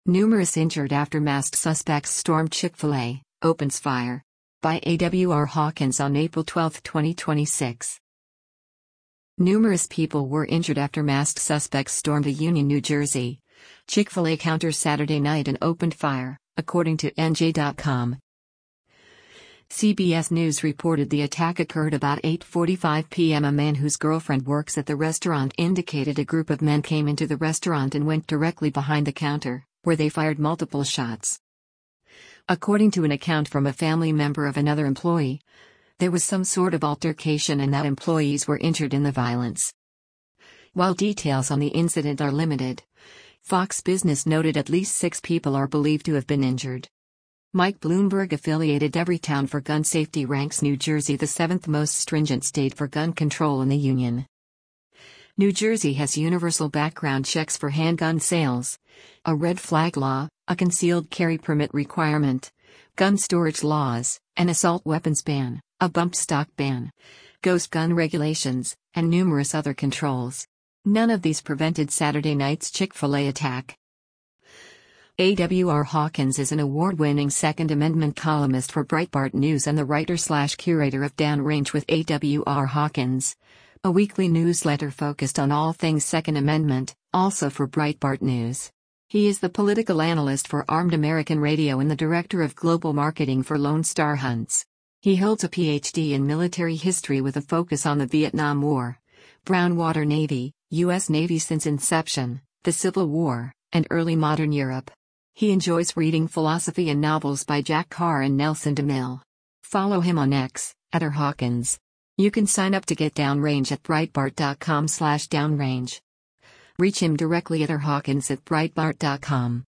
Numerous injured after masked suspects stormed Chick-fil-A, opens fire. By AWR Hawkins on April 12, 2026. Numerous people were injured after masked suspects stormed a Union, New Jersey Chick-fil-A counter Saturday night and opened fire, according to NJ.com. CBS News reported the attack occurred about 8:45 p.m. A man whose girlfriend works at the restaurant indicated a group of men came into the restaurant and went directly behind the counter, where they fired multiple shots. According to an account from a family member of another employee, there was some sort of altercation and that employees were injured in the violence. While details on the incident are limited, Fox Business noted at least 6 people are believed to have been injured. Mike Bloomberg affiliated Everytown for Gun Safety ranks New Jersey the 7th most stringent state for gun control in the Union. New Jersey has universal background checks for handgun sales, a red flag law, a concealed carry permit requirement, gun storage laws, an assault weapons ban, a bump stock ban, ghost gun regulations, and numerous other controls. None of these prevented Saturday night's Chick-fil-A attack. AWR Hawkins is an award-winning Second Amendment columnist for Breitbart News and the writer/curator of Downrange with AWR Hawkins, a weekly newsletter focused on all things Second Amendment, also for Breitbart News. He is the political analyst for Armed American Radio and the director of global marketing for Lone Star Hunts. He holds a PhD in military history with a focus on the Vietnam War, Brown Water Navy, U.S. Navy since inception, the Civil War, and early modern Europe. He enjoys reading philosophy and novels by Jack Carr and Nelson DeMille. Follow him on X, @Hawkins. You can sign up to get Downrange at Breitbart.com/downrange. Reach him directly at Hawkins@Breitbart.com.